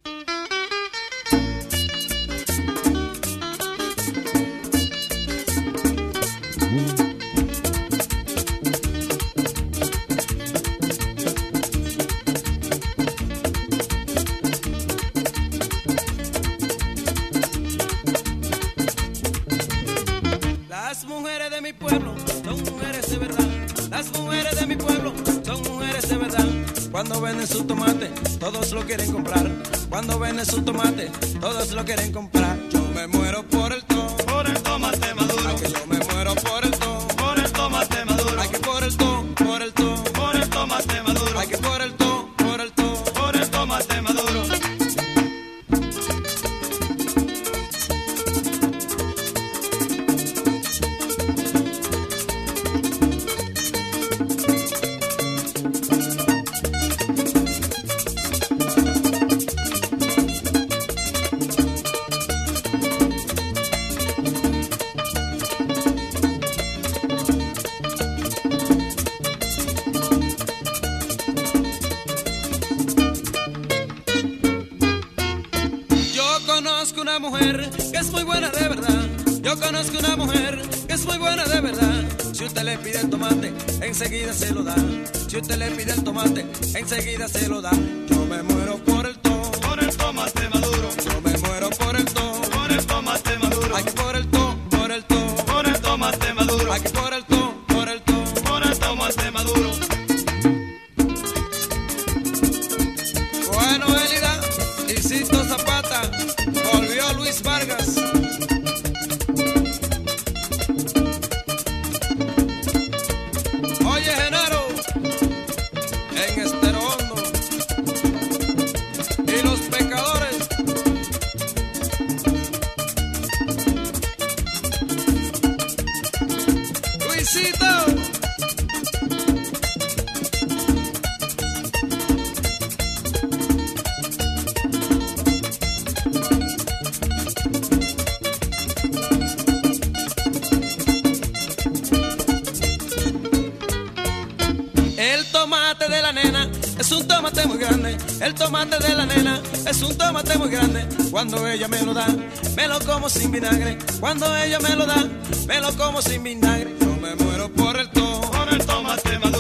Las mujeres de mi pueblo son mujeres de verdad. Las mujeres de mi pueblo son mujeres de verdad. Cuando venden su tomate, todos lo quieren comprar. Cuando venden su tomate, todos lo quieren comprar. Yo me muero por el tomate maduro. Ay, que yo me muero por el tomate maduro. Ay, que por el tomate maduro. Ay, que por el tomate maduro. Conozco una mujer que es muy buena de verdad. Yo conozco una mujer que es muy buena de verdad. Si usted le pide el tomate, enseguida se lo da. Si usted le pide el tomate, enseguida se lo da. Yo me muero por el tomate maduro. Yo me muero por el tomate maduro. Ay, que por el tomate maduro. Ay, que por el tomate maduro. Bueno, Elida, Isito Zapata, volvió Luis Vargas. Oye, Genaro, en Estero Hondo. Y los pecadores. Luisito. El tomate de la nena es un tomate muy grande. El tomate de la nena es un tomate muy grande. Cuando ella me lo da, me lo como sin vinagre. Cuando ella me lo da, me lo como sin vinagre. Yo me muero por el tomate maduro.